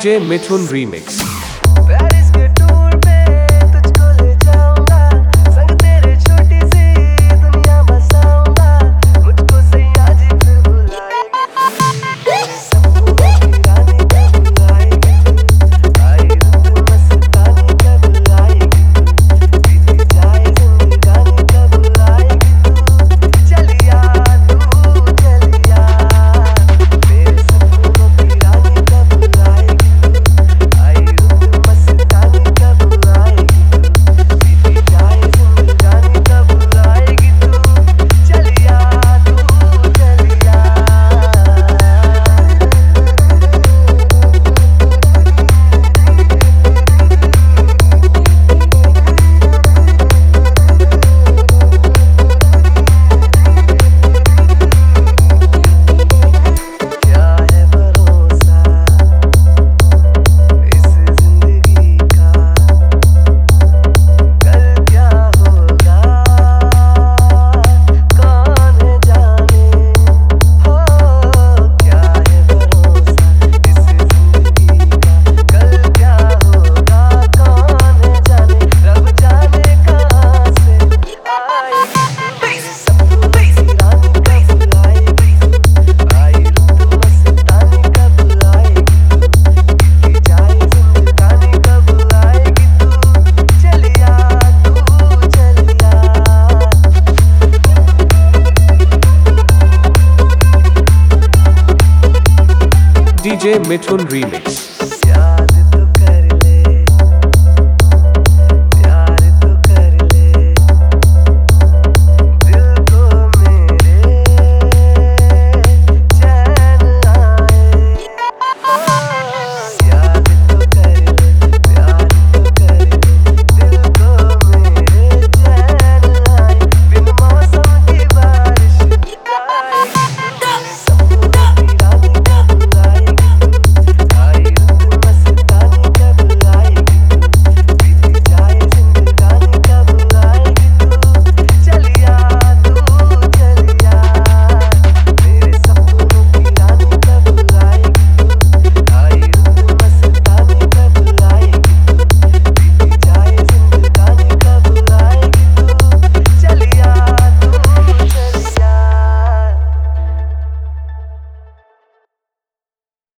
DJ Mithun Remix। Paris के tour पे तुझको ले जाऊंगा, संग तेरे छोटी सी दुनिया बसाऊंगा, मुझको सैया जी फिर बुलाएगी, तेरे सपनों की रानी कब आएगी, आई रुत मस्तानी कब आएगी, बीती जाए जिंदगानी कब आएगी, चलिया तू चलिया, तेरे सपनों की रानी कब आएगी, आई रुत मस्तानी कब आएगी, बीती जाए जिंदगानी कब आएगी, चलिया तू चलिया। क्या है भरोसा इस जिंदगी का, कल क्या होगा कौन जाने, हो क्या है भरोसा इस जिंदगी का, कल क्या होगा कौन जाने, रब जाने कहाँ से आएगी, तेरे सपनों की रानी कब आएगी, आई रुत मस्तानी कब आएगी, बीती जाए जिंदगानी कब आएगी, चलिया तू चलिया। DJ Mithun Remix।